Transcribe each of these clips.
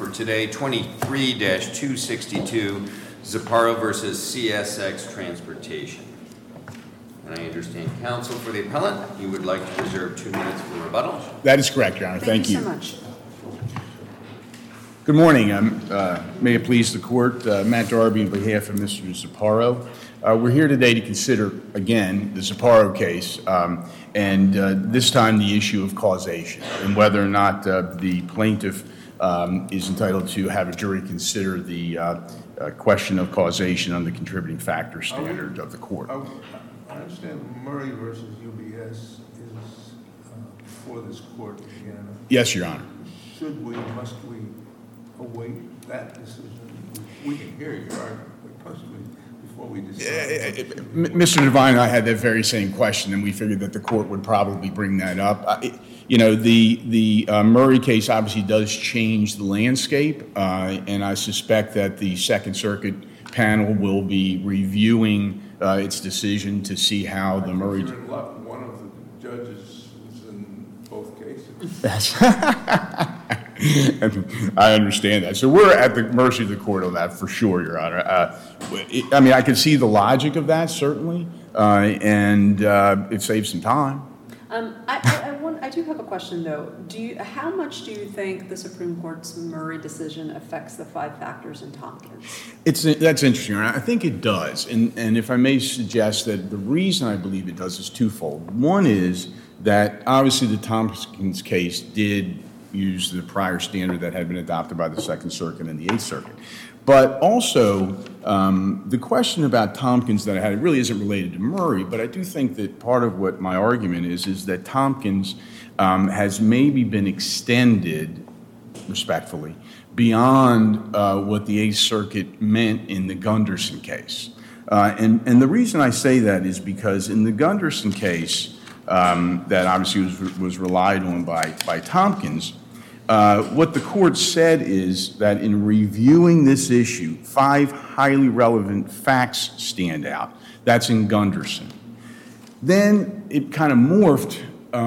for today, 23-262, Zaparo versus CSX Transportation. And I understand, counsel, for the appellant, you would like to reserve 2 minutes for rebuttal. That is correct, Your Honor. Thank you so much. Good morning. May it please the court, Matt Darby on behalf of Mr. Zaparo. We're here today to consider, again, the Zaparo case, and this time the issue of causation and whether or not the plaintiff is entitled to have a jury consider the question of causation on the contributing factor standard of the court. I understand Murray versus UBS is before this court again. Yes, Your Honor. Must we await that decision? We can hear your argument, but must we, before we decide? Mr. Devine and I had that very same question, and we figured that the court would probably bring that up. The Murray case obviously does change the landscape, and I suspect that the Second Circuit panel will be reviewing its decision to see how the Murray. You're in luck. One of the judges is in both cases. Yes. I understand that. So we're at the mercy of the court on that for sure, Your Honor. I can see the logic of that, certainly, and it saves some time. I do have a question, though. How much do you think the Supreme Court's Murray decision affects the 5 factors in Tompkins? That's interesting, Your Honor. I think it does, and if I may suggest that the reason I believe it does is twofold. One is that obviously the Tompkins case did use the prior standard that had been adopted by the Second Circuit and the Eighth Circuit. But also, the question about Tompkins that I had really isn't related to Murray, but I do think that part of what my argument is that Tompkins has maybe been extended, respectfully, beyond what the Eighth Circuit meant in the Gunderson case. And the reason I say that is because in the Gunderson case, that obviously was relied on by Tompkins, what the court said is that in reviewing this issue, 5 highly relevant facts stand out. That's in Gunderson. Then it kind of morphed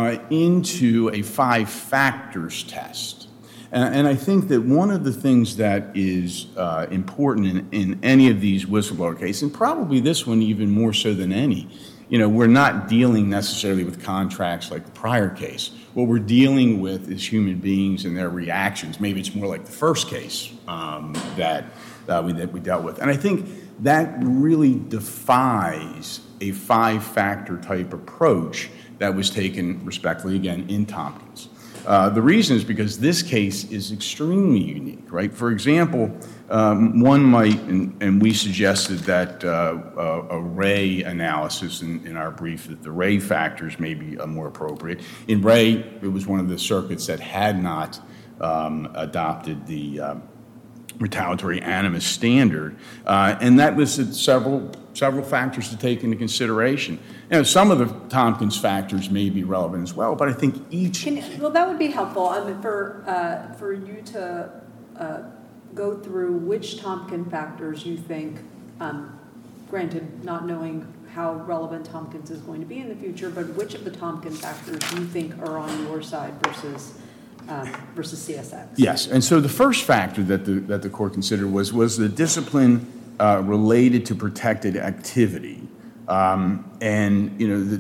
into a 5 factors test. And I think that one of the things that is important in any of these whistleblower cases, and probably this one even more so than any, we're not dealing necessarily with contracts like the prior case. What we're dealing with is human beings and their reactions. Maybe it's more like the first case that we dealt with. And I think that really defies a 5-factor type approach that was taken, respectfully, again, in Tompkins. The reason is because this case is extremely unique, right? For example, one might, and we suggested that a Ray analysis in our brief, that the Ray factors may be more appropriate. In Ray, it was one of the circuits that had not adopted the retaliatory animus standard, and that listed several factors to take into consideration. Some of the Tompkins factors may be relevant as well, but I think each. That would be helpful for you to go through which Tompkins factors you think, granted, not knowing how relevant Tompkins is going to be in the future, but which of the Tompkins factors you think are on your side versus CSX. Yes, and so the first factor that the court considered was the discipline related to protected activity, and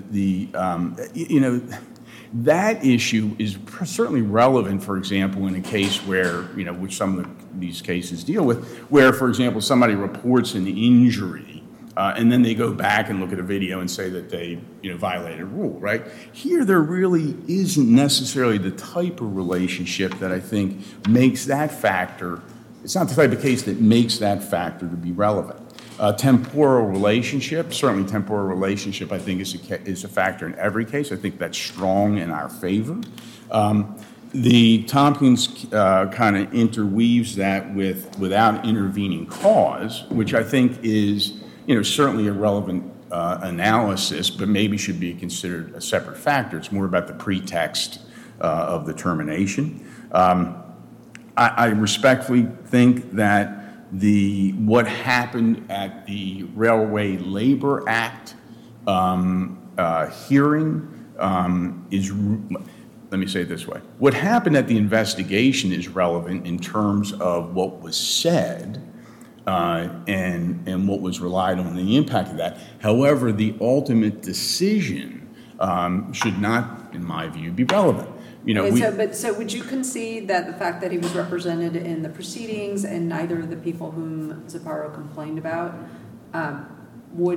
that issue is certainly relevant. For example, in a case where which some of these cases deal with, where for example somebody reports an injury. And then they go back and look at a video and say that they, violated a rule, right? Here, there really isn't necessarily the type of relationship that I think makes that factor. It's not the type of case that makes that factor to be relevant. Temporal relationship, certainly temporal relationship, I think is a factor in every case. I think that's strong in our favor. The Tompkins kind of interweaves that without intervening cause, which I think is certainly a relevant analysis, but maybe should be considered a separate factor. It's more about the pretext of the termination. I respectfully think that what happened at the Railway Labor Act hearing is let me say it this way. What happened at the investigation is relevant in terms of what was said and what was relied on and the impact of that. However, the ultimate decision should not, in my view, be relevant. So would you concede that the fact that he was represented in the proceedings and neither of the people whom Zaparo complained about would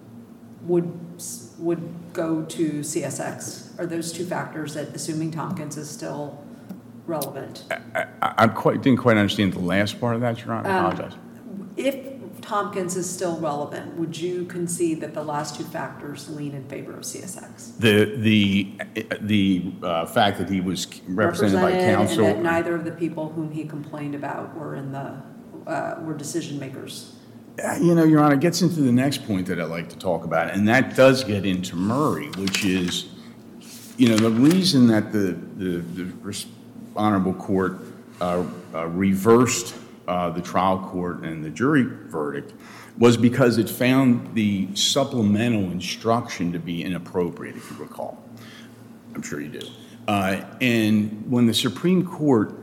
go to CSX? Are those two factors that, assuming Tompkins is still relevant? I didn't quite understand the last part of that, Your Honor. I apologize. If Tompkins is still relevant, would you concede that the last two factors lean in favor of CSX? The fact that he was represented by counsel, and that neither of the people whom he complained about were were decision makers. Your Honor, it gets into the next point that I'd like to talk about, and that does get into Murray, which is, the reason that the honorable court reversed the trial court and the jury verdict was because it found the supplemental instruction to be inappropriate, if you recall. I'm sure you do. And when the Supreme Court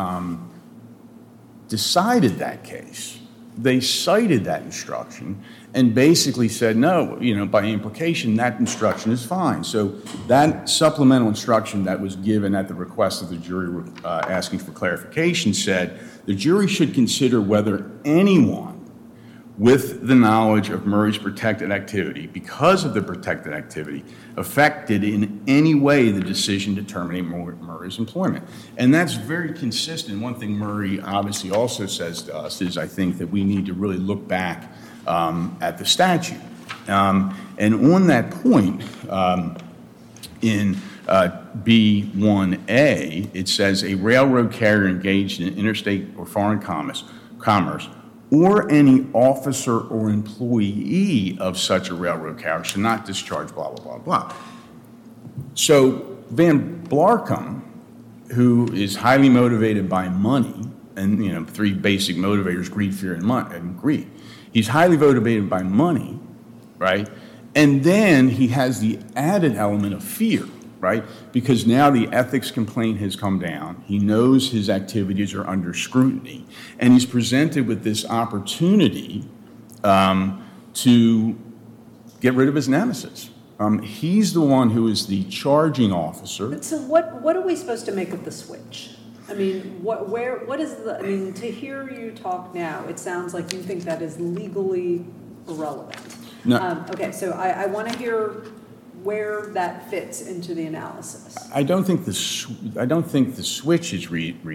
decided that case, they cited that instruction and basically said, no, by implication, that instruction is fine. So that supplemental instruction that was given at the request of the jury asking for clarification said the jury should consider whether anyone with the knowledge of Murray's protected activity, because of the protected activity, affected in any way the decision to terminate Murray's employment. And that's very consistent. One thing Murray obviously also says to us is, I think, that we need to really look back at the statute. And on that point, in B1A, it says a railroad carrier engaged in interstate or foreign commerce or any officer or employee of such a railroad carrier should not discharge blah, blah, blah, blah. So Van Blarcom, who is highly motivated by money, and three basic motivators, greed, fear, and greed. He's highly motivated by money, right? And then he has the added element of fear, right? Because now the ethics complaint has come down. He knows his activities are under scrutiny, and he's presented with this opportunity to get rid of his nemesis. He's the one who is the charging officer. But so what are we supposed to make of the switch? I mean, to hear you talk now, it sounds like you think that is legally irrelevant. No. Okay, so I want to hear where that fits into the analysis. I don't think the switch is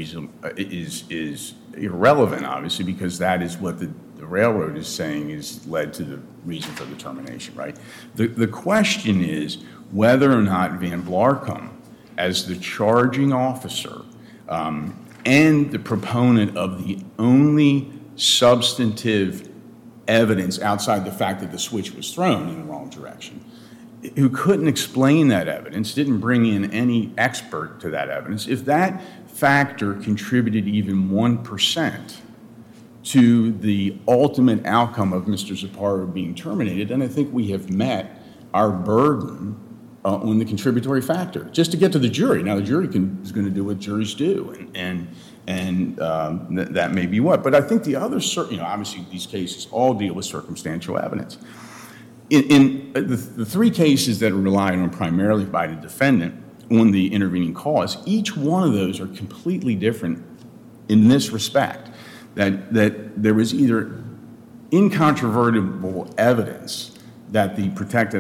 irrelevant, obviously, because that is what the railroad is saying is led to the reason for the termination, right? The question is whether or not Van Blarcom, as the charging officer and the proponent of the only substantive evidence outside the fact that the switch was thrown in the wrong direction, who couldn't explain that evidence, didn't bring in any expert to that evidence, if that factor contributed even 1% to the ultimate outcome of Mr. Zaparo being terminated, then I think we have met our burden on the contributory factor, just to get to the jury. Now, the jury is going to do what juries do, and that may be what. But I think the other, obviously these cases all deal with circumstantial evidence. In the three cases that are relied on primarily by the defendant on the intervening cause, each one of those are completely different in this respect, that there was either incontrovertible evidence that the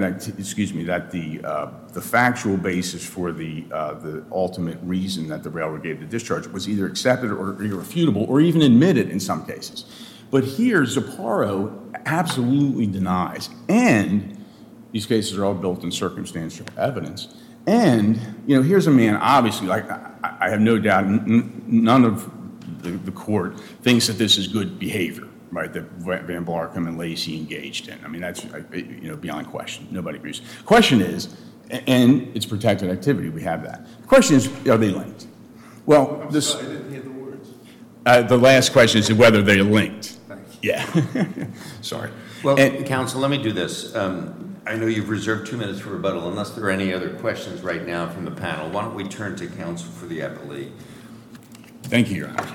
the factual basis for the ultimate reason that the railroad gave the discharge was either accepted or irrefutable or even admitted in some cases. But here, Zaparo absolutely denies, and these cases are all built in circumstantial evidence. And, here's a man, obviously, like I have no doubt, none of the court thinks that this is good behavior, right, that Van Blarcom and Lacey engaged in. I mean, that's, beyond question. Nobody agrees. The question is, and it's protected activity, we have that. The question is, are they linked? Well, I'm sorry, I didn't hear the words. The last question is whether they're linked. Thank Yeah. Sorry. Well, And- counsel, let me do this. I know you've reserved 2 minutes for rebuttal. Unless there are any other questions right now from the panel, why don't we turn to counsel for the appellee? Thank you, Your Honor.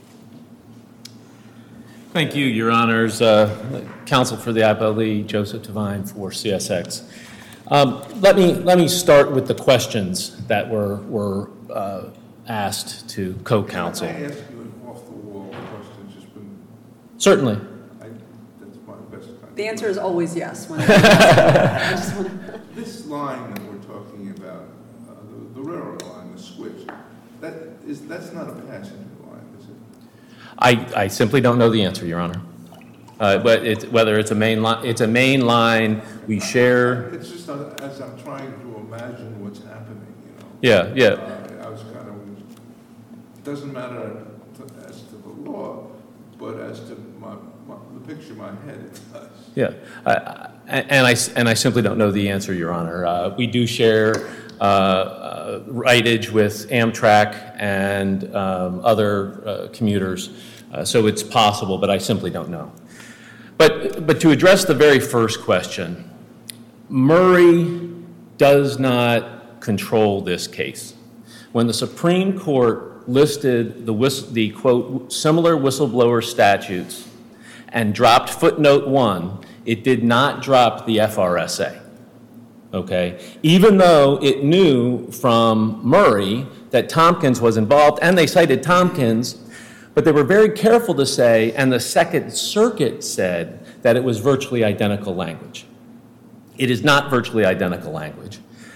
Thank you, Your Honors. Counsel for the appellee, Joseph Devine for CSX. Let me start with the questions that were asked to co-counsel. Can I ask you an off-the-wall question? Just been, Certainly. that's my best kind. The answer is always yes. When I just want to. This line that we're talking about, the railroad line, the switch, that's not a passenger line, is it? I simply don't know the answer, Your Honor. But whether it's a main line, it's a main line. We share. It's just as I'm trying to imagine what's happening, you know. Yeah. I was kind of, it doesn't matter as to the law, but as to the picture in my head, it does. Yeah, and I simply don't know the answer, Your Honor. We do share rightage with Amtrak and other commuters, so it's possible, but I simply don't know. But to address the very first question, Murray does not control this case. When the Supreme Court listed the quote, similar whistleblower statutes and dropped footnote 1, it did not drop the FRSA, okay? Even though it knew from Murray that Tompkins was involved, and they cited Tompkins, but they were very careful to say, and the Second Circuit said, that it was virtually identical language. It is not virtually identical language.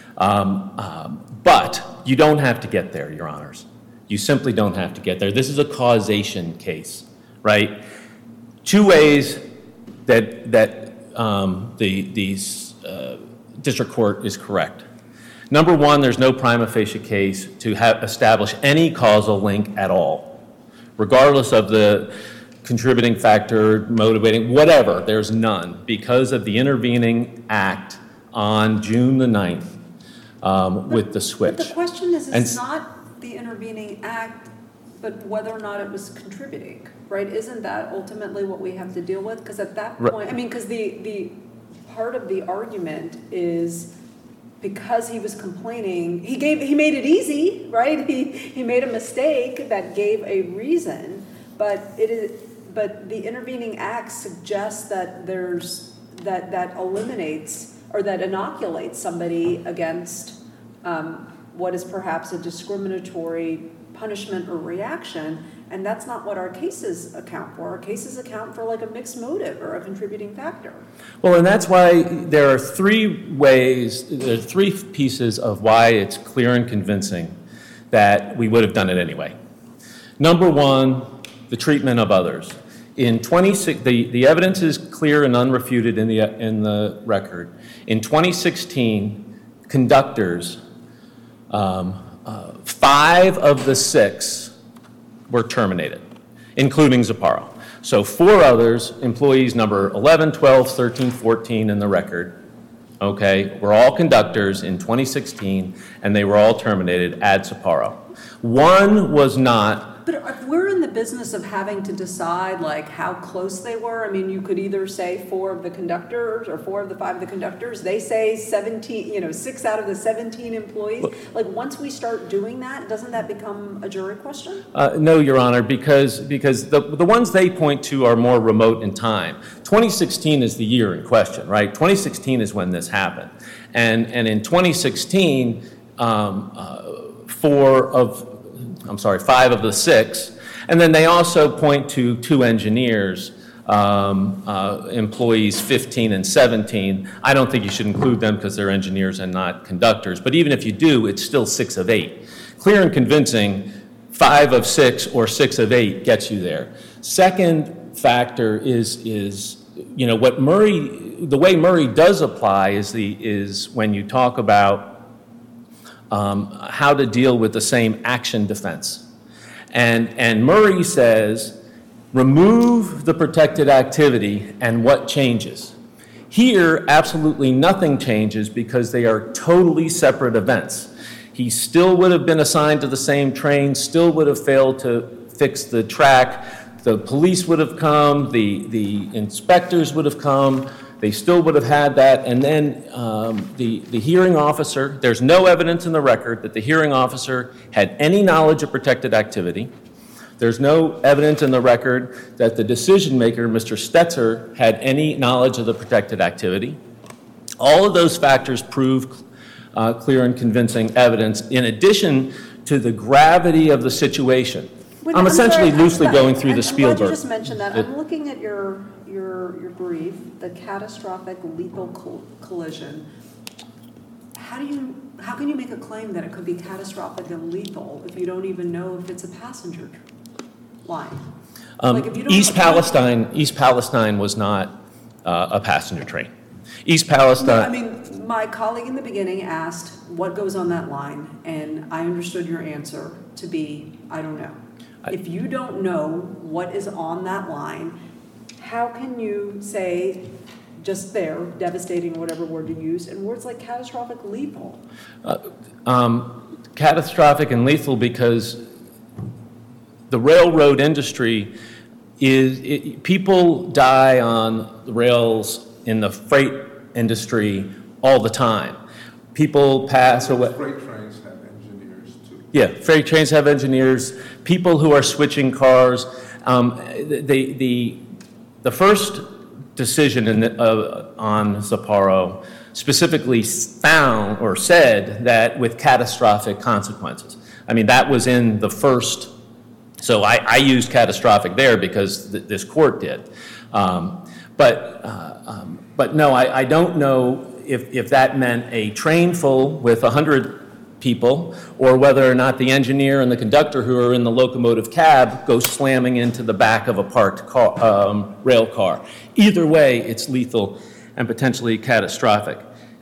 But you don't have to get there, Your Honors. You simply don't have to get there. This is a causation case, right? 2 ways that the district court is correct. Number 1, there's no prima facie case to establish any causal link at all, regardless of the contributing factor, motivating, whatever, there's none, because of the intervening act on June the 9th with the switch. But the question is, And it's not the intervening act, but whether or not it was contributing, right? Isn't that ultimately what we have to deal with? Because at that point, I mean, because the part of the argument is because he was complaining, he made it easy, right? He made a mistake that gave a reason, but the intervening act suggests that that eliminates or that inoculates somebody against what is perhaps a discriminatory punishment or reaction, and that's not what our cases account for. Our cases account for like a mixed motive or a contributing factor. Well, and that's why there are 3 pieces of why it's clear and convincing that we would have done it anyway. Number 1, the treatment of others. In the evidence is clear and unrefuted in the record. In 2016, conductors, 5 of the 6 were terminated, including Zaparo. So 4 others, employees number 11, 12, 13, 14 in the record, okay, were all conductors in 2016, and they were all terminated at Zaparo. 1 was not. But if we're in the business of having to decide like how close they were, I mean, you could either say 4 of the conductors or 4 of the 5 of the conductors. They say 17, 6 out of the 17 employees. Like once we start doing that, doesn't that become a jury question? No, Your Honor, because the ones they point to are more remote in time. 2016 is the year in question, right? 2016 is when this happened. And in 2016, 5 of the 6, and then they also point to 2 engineers, employees 15 and 17. I don't think you should include them because they're engineers and not conductors, but even if you do, it's still 6 of 8. Clear and convincing, 5 of 6 or 6 of 8 gets you there. Second factor is what the way Murray does apply is when you talk about how to deal with the same action defense. And Murray says, remove the protected activity and what changes? Here, absolutely nothing changes because they are totally separate events. He still would have been assigned to the same train, still would have failed to fix the track, the police would have come, the inspectors would have come, they still would have had that, and then the hearing officer, there's no evidence in the record that the hearing officer had any knowledge of protected activity. There's no evidence in the record that the decision maker, Mr. Stetzer, had any knowledge of the protected activity. All of those factors prove clear and convincing evidence, in addition to the gravity of the situation. I'm essentially loosely going through the Spielberg. I'm glad you just mentioned that. I'm looking at your brief, the catastrophic lethal collision. How can you make a claim that it could be catastrophic and lethal if you don't even know if it's a passenger line? Like if you don't East Palestine was not a passenger train. East No, Palestine. I mean, my colleague in the beginning asked what goes on that line, and I understood your answer to be, I don't know. If you don't know what is on that line, how can you say just there, devastating, or whatever word you use, and words like catastrophic, lethal? Catastrophic and lethal because the railroad industry people die on the rails in the freight industry all the time. People pass away. Freight trains have engineers too. Yeah, freight trains have engineers, people who are switching cars. The first decision on Sapporo specifically found or said that with catastrophic consequences. I mean, that was in the first, so I used catastrophic there because this court did. But no, I don't know if that meant a train full with 100 people, or whether or not the engineer and the conductor who are in the locomotive cab go slamming into the back of a parked rail car. Either way, it's lethal and potentially catastrophic.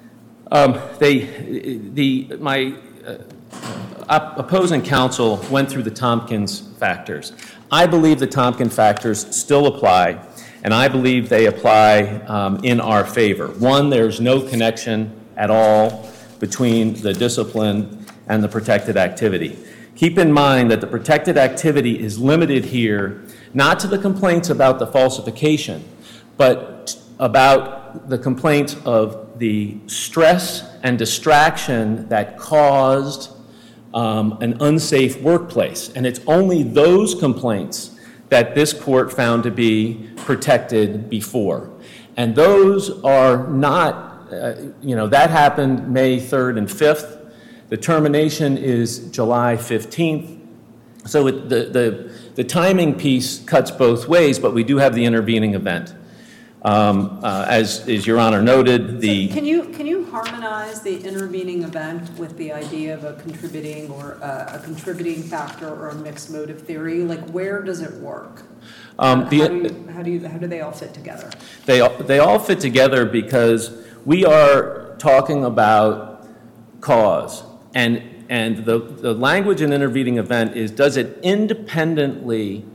My opposing counsel went through the Tompkins factors. I believe the Tompkins factors still apply, and I believe they apply in our favor. One, there's no connection at all between the discipline and the protected activity. Keep in mind that the protected activity is limited here not to the complaints about the falsification, but about the complaints of the stress and distraction that caused an unsafe workplace. And it's only those complaints that this court found to be protected before. And those are not, that happened May 3rd and 5th. The termination is July 15th. So the timing piece cuts both ways, but we do have the intervening event. As Your Honor noted, Can you harmonize the intervening event with the idea of a contributing factor or a mixed motive theory? Like, where does it work? How do they all fit together? They all fit together because we are talking about cause, and the language in intervening event is, does it independently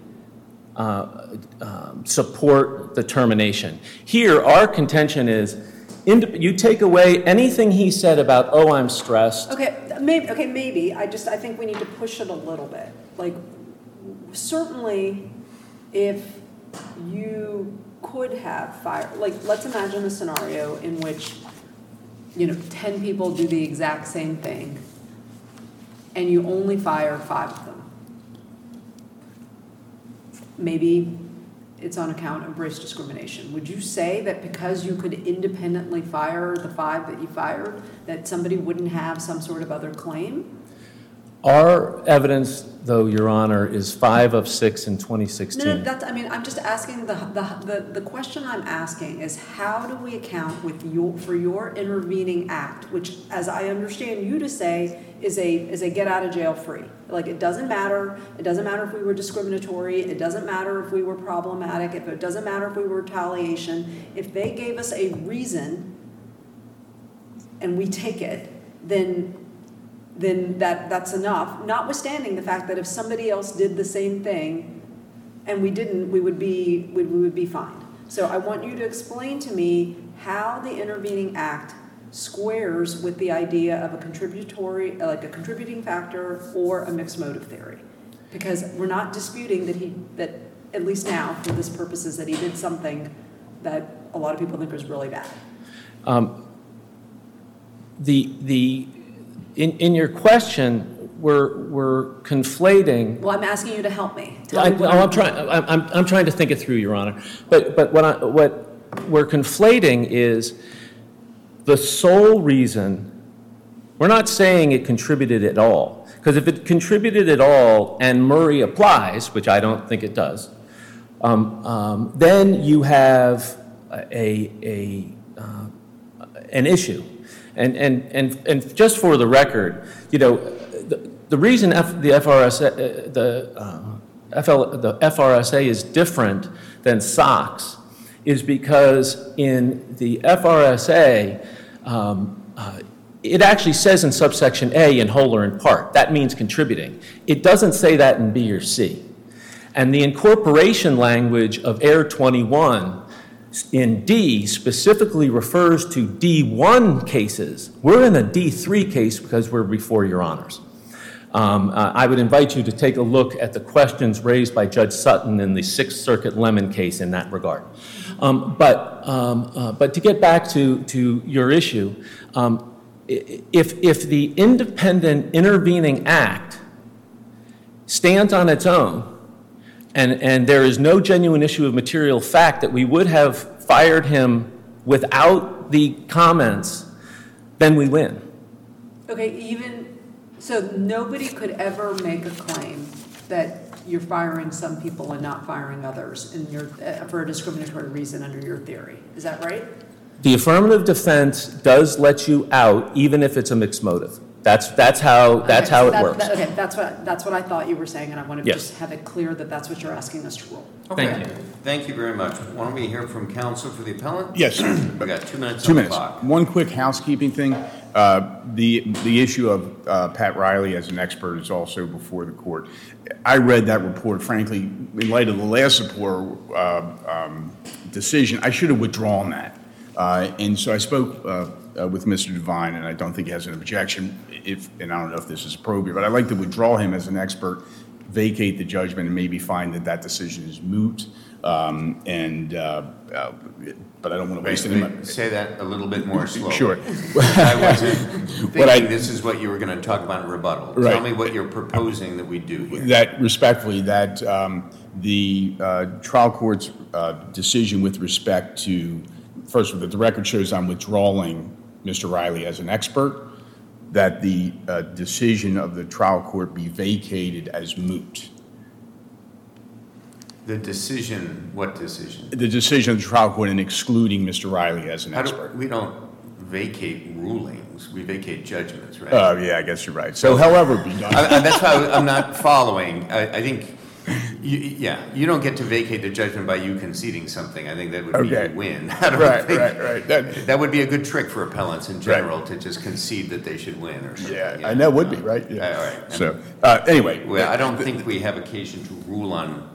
support the termination? Here, our contention is, you take away anything he said about, oh, I'm stressed. Maybe. I think we need to push it a little bit. Like, certainly, if you could have fire, like, let's imagine a scenario in which, 10 people do the exact same thing, and you only fire 5 of them. Maybe it's on account of race discrimination. Would you say that because you could independently fire the 5 that you fired, that somebody wouldn't have some sort of other claim? Our evidence, though, Your Honor, is 5 of 6 in 2016. No, I'm just asking, the question I'm asking is, how do we account for your intervening act, which, as I understand you to say, is a get out of jail free. Like, it doesn't matter if we were discriminatory, it doesn't matter if we were problematic, it doesn't matter if we were retaliation. If they gave us a reason and we take it, then that's enough, notwithstanding the fact that if somebody else did the same thing and we didn't, we would be fined. So I want you to explain to me how the intervening act squares with the idea of a contributing factor or a mixed motive theory. Because we're not disputing that at least now, for this purpose, is that he did something that a lot of people think was really bad. In your question, we're conflating. Well, I'm asking you to help me. I'm trying to think it through, Your Honor. But what we're conflating is the sole reason. We're not saying it contributed at all, because if it contributed at all and Murray applies, which I don't think it does, then you have an issue. And just for the record, you know, the reason the FRSA is different than SOX is because in the FRSA, it actually says in subsection A, in whole or in part. That means contributing. It doesn't say that in B or C. And the incorporation language of Air 21 in D specifically refers to D1 cases. We're in a D3 case because we're before Your Honors. I would invite you to take a look at the questions raised by Judge Sutton in the Sixth Circuit Lemon case in that regard. But to get back to your issue, if the independent intervening act stands on its own, and there is no genuine issue of material fact that we would have fired him without the comments, then we win. Okay, so nobody could ever make a claim that you're firing some people and not firing others for a discriminatory reason under your theory. Is that right? The affirmative defense does let you out even if it's a mixed motive. That's how it works. Okay, that's what I thought you were saying, and I want to Yes. just have it clear that that's what you're asking us to rule. Thank you. Thank you very much. Why don't we hear from counsel for the appellant? Yes. We got 2 minutes 2 on the minutes. clock. One quick housekeeping thing. The issue of Pat Riley as an expert is also before the court. I read that report, frankly, in light of the last report decision, I should have withdrawn that. And so I spoke with Mr. Devine, and I don't think he has an objection, and I don't know if this is appropriate, but I'd like to withdraw him as an expert, vacate the judgment, and maybe find that decision is moot. But I don't want to waste any money. Say that a little bit more slowly. Sure. I wasn't thinking this is what you were going to talk about in rebuttal. Right. Tell me what you're proposing that we do here. That respectfully, that the trial court's decision with respect to, first of all, that the record shows I'm withdrawing Mr. Riley as an expert, that the decision of the trial court be vacated as moot. The decision, what decision? The decision of the trial court in excluding Mr. Riley as an How expert. we don't vacate rulings, we vacate judgments, right? Yeah, I guess you're right. So however it be done. That's why I'm not following. I think, you don't get to vacate the judgment by you conceding something. I think that would be Okay. a win. I don't Right. think that would be a good trick for appellants in general to just concede that they should win or something. Yeah, I know it would be, right? Yeah. All right. So, anyway. Well, I don't think we have occasion to rule on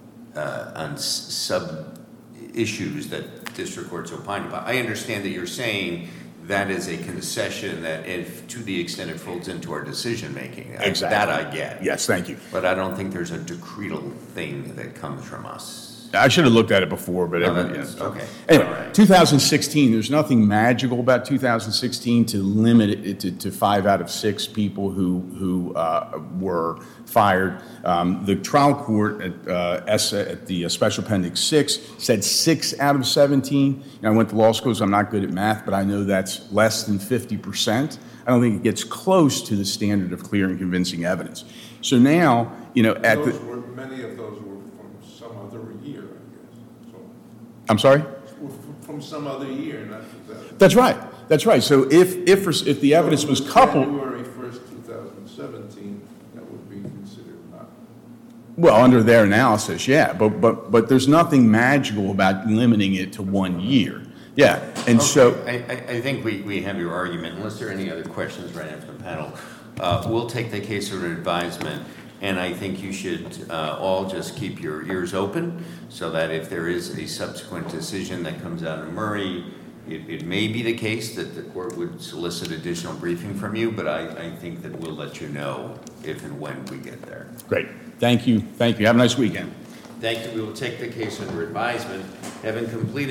sub-issues that district courts opine about. I understand that you're saying that is a concession that if, to the extent it folds into our decision-making. Exactly. That I get. Yes, thank you. But I don't think there's a decretal thing that comes from us. I should have looked at it before, but No, yes. okay. Anyway, All right. 2016, there's nothing magical about 2016 to limit it to 5 out of 6 people who were fired. The trial court at the Special Appendix 6 said 6 out of 17. I went to law school, so I'm not good at math, but I know that's less than 50%. I don't think it gets close to the standard of clear and convincing evidence. So now, many of those were from some other year, I guess. So, I'm sorry? From some other year, not 2000. That's right. So if the evidence was coupled, January 1st, 2017, that would be considered not. well, under their analysis, yeah, but there's nothing magical about limiting it to 1 year. Yeah, and so I think we have your argument. Unless there are any other questions right after the panel, we'll take the case under advisement. And I think you should all just keep your ears open so that if there is a subsequent decision that comes out of Murray, it may be the case that the court would solicit additional briefing from you, but I think that we'll let you know if and when we get there. great. Thank you. Have a nice weekend. Thank you. We will take the case under advisement. Having completed